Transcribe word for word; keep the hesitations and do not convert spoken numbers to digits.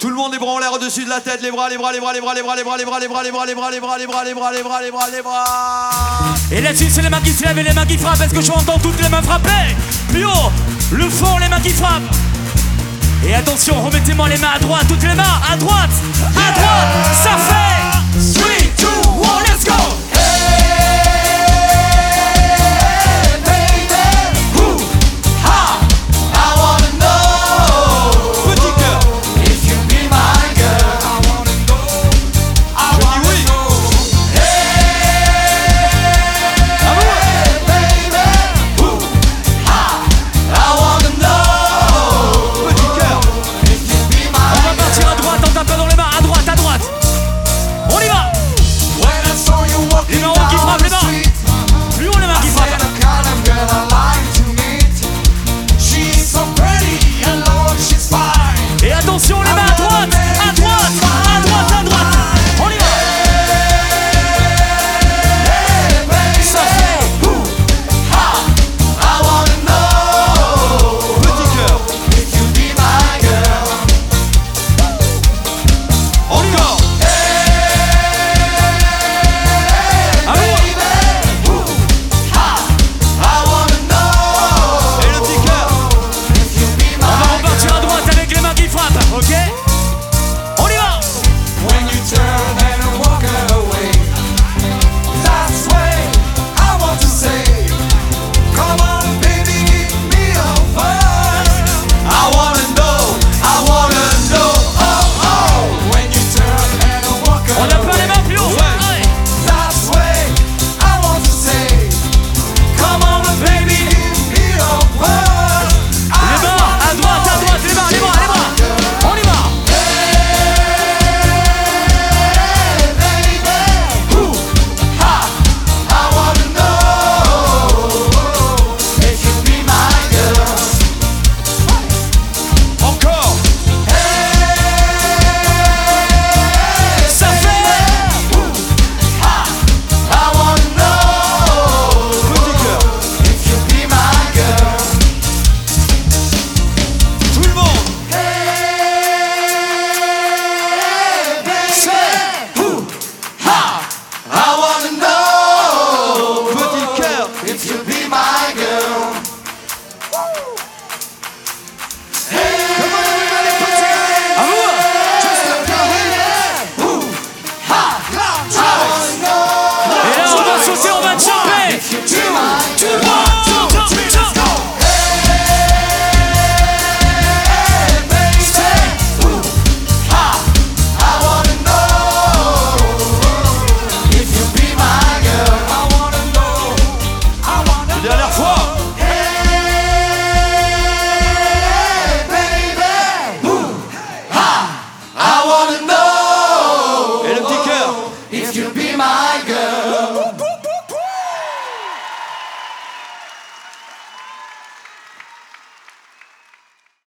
Tout le monde les bras en l'air au-dessus de la tête, les bras, les bras, les bras, les bras, les bras, les bras, les bras, les bras, les bras, les bras, les bras, les bras, les bras, les bras, les bras, les bras. Et là-dessus, c'est les mains qui se lèvent et les mains qui frappent. Est-ce que je entends toutes les mains frapper? Plus haut, le fond, les mains qui frappent. Et attention, remettez-moi les mains à droite, toutes les mains à droite, à droite, ça fait.